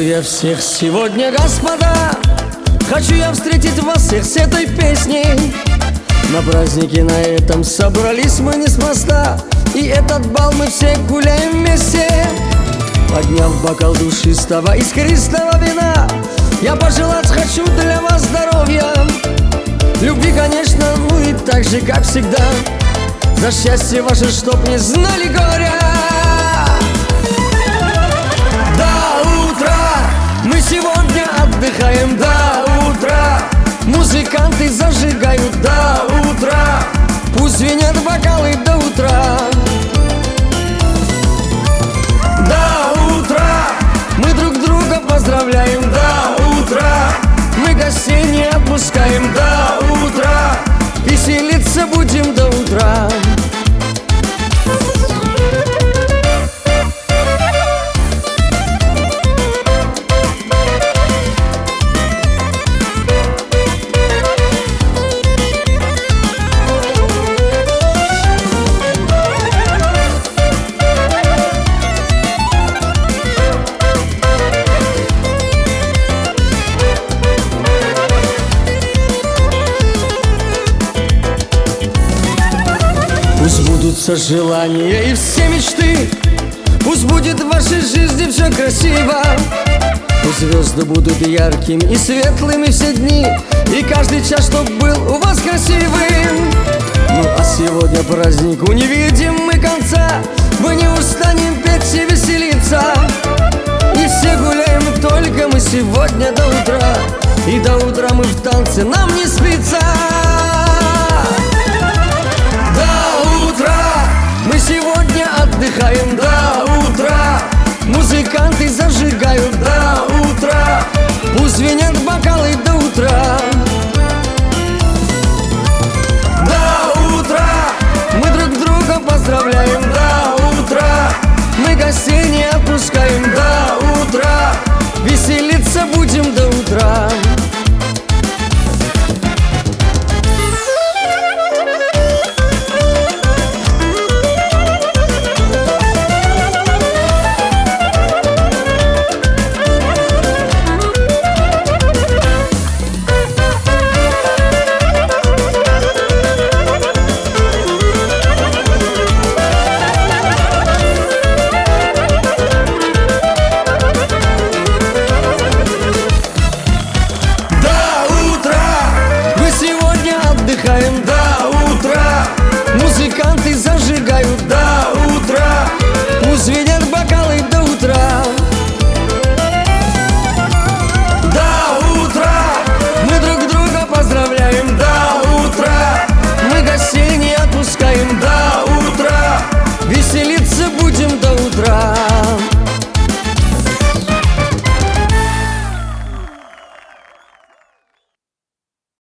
Приветствую я всех сегодня, господа. Хочу я встретить вас всех с этой песней. На празднике на этом собрались мы неспроста, и этот бал мы все гуляем вместе. Подняв бокал душистого искристого вина, я пожелать хочу для вас здоровья, любви, конечно, ну и так же, как всегда, за счастье ваше, чтоб не знали горя. До утра мы сегодня отдыхаем, до утра музыканты зажигают, до утра пусть звенят бокалы, до утра. До утра мы друг друга поздравляем, до утра мы гостей не отпускаем, до утра веселиться будем до утра. Пусть сбудутся желания и все мечты, пусть будет в вашей жизни все красиво. Пусть звезды будут яркими и светлыми все дни, и каждый час, чтоб был у вас красивым. Ну а сегодня празднику не видим мы конца, мы не устанем петь и веселиться, и все гуляем только мы сегодня до утра, и до утра мы в танце, нам не спится. Мы сегодня отдыхаем, до утра музыканты зажигают, до утра пусть звенят бокалы, до утра. До утра мы друг друга поздравляем, до утра мы гостей не отпускаем, до утра веселиться будем до утра.